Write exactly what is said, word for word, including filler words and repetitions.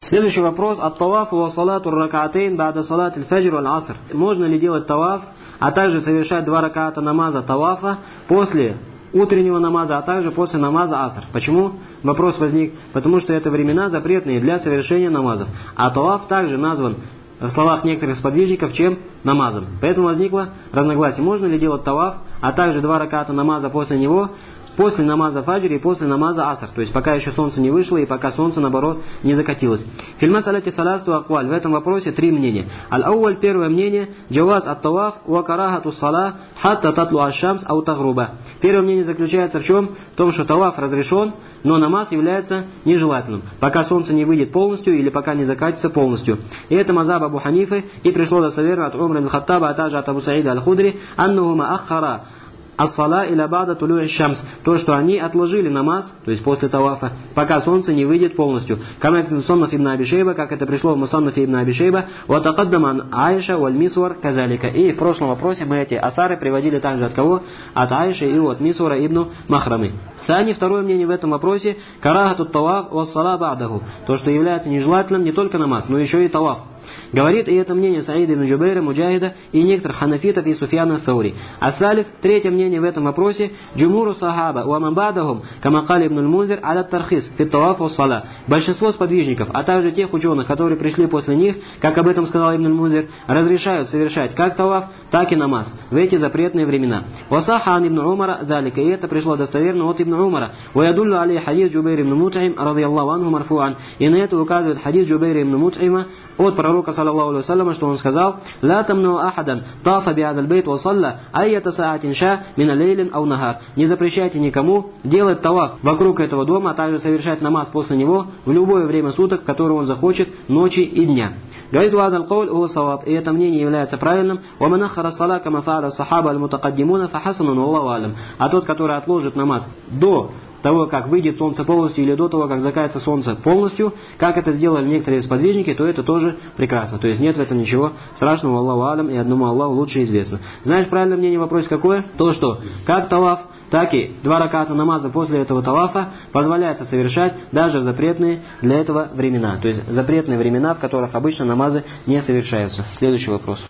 Следующий вопрос. Ат-таваф ва салату ракатейн ба'да салат аль-фаджр валь-аср. Можно ли делать таваф, а также совершать два раката намаза тавафа после утреннего намаза, а также после намаза аср? Почему? Вопрос возник. Потому что это времена запретные для совершения намазов. А таваф также назван в словах некоторых сподвижников чем намазом. Поэтому возникло разногласие. Можно ли делать таваф, а также два раката намаза после него, после намаза фаджр и после намаза аср, то есть пока еще солнце не вышло и пока солнце, наоборот, не закатилось. Фильма салати саласту акваль. В этом вопросе три мнения. Аль-ауаль, первое мнение, джаваз ат-таваф ва карахату сала хатта татлу аш-шамс ау тагруба. Первое мнение заключается в чем? В том, что таваф разрешен, но намаз является нежелательным, пока солнце не выйдет полностью или пока не закатится полностью. И это мазаб Абу Ханифы, и пришло достоверно от Умра ибн Хаттаба, а также от Абу Саида аль-Худри, аннахума аххара ас-сала иля бада тулу'и шамс, то, что они отложили намаз, то есть после тавафа, пока солнце не выйдет полностью. Кама фи мусаннаф ибн Аби Шейба, как это пришло в мусаннафе ибн Аби Шейба, ва тақаддама ан Аиша валь мисвар казалика. И в прошлом вопросе мы эти асары приводили также от кого? От Аиши и от Мисвара ибн Махрамы. Сани, второе мнение в этом вопросе, карахату таваф ва сала ба'даху, то, что является нежелательным не только намаз, но еще и таваф. Говорит и это мнение Саида ибн Джубейра, Муджахида и некоторых ханафитов и Суфьяна Саури. А салиф, третье мнение в этом вопросе, джумуру сахаба ва ман ба'дахум, кама кали ибн аль-Мунзир, аля тархис, фи таваф ва сала. Большинство сподвижников, а также тех ученых, которые пришли после них, как об этом сказал ибн аль-Мунзир, разрешают совершать как таваф, так и намаз в эти запретные времена. Васахан ибн Умара залика, и это пришло достоверно от ибн Умара. Ва ядуллу алей хадис Джубейр ибн Мут'им, радийаллаху анху марфуан. И на это указывает хадис Джубейра ибн Мут'има от пророка саллаллаху алейхи ва саллям, что он сказал: «Ла тамну ахадан тафа би'адаль бейт ва салла айята саатин ша мин алейлин ау нахар». Не запрещайте никому делать таваф вокруг этого дома, а также совершать намаз после него в любое время суток, в которое он захочет, ночи и дня. Говорит вадаль кауль у саваб, и это мнение является правильным. Ва ман ахара сала кама фа'аля сахаба аль-мутакаддимуна фа хасанун валлаху алям. А тот, который отложит намаз до того, как выйдет солнце полностью, или до того, как закатится солнце полностью, как это сделали некоторые сподвижники, то это тоже прекрасно. То есть нет в этом ничего страшного, Аллаху алям, и одному Аллаху лучше известно. Знаешь, правильное мнение, вопрос какое? То, что как таваф, так и два раката намаза после этого тавафа позволяется совершать даже в запретные для этого времена. То есть запретные времена, в которых обычно намазы не совершаются. Следующий вопрос.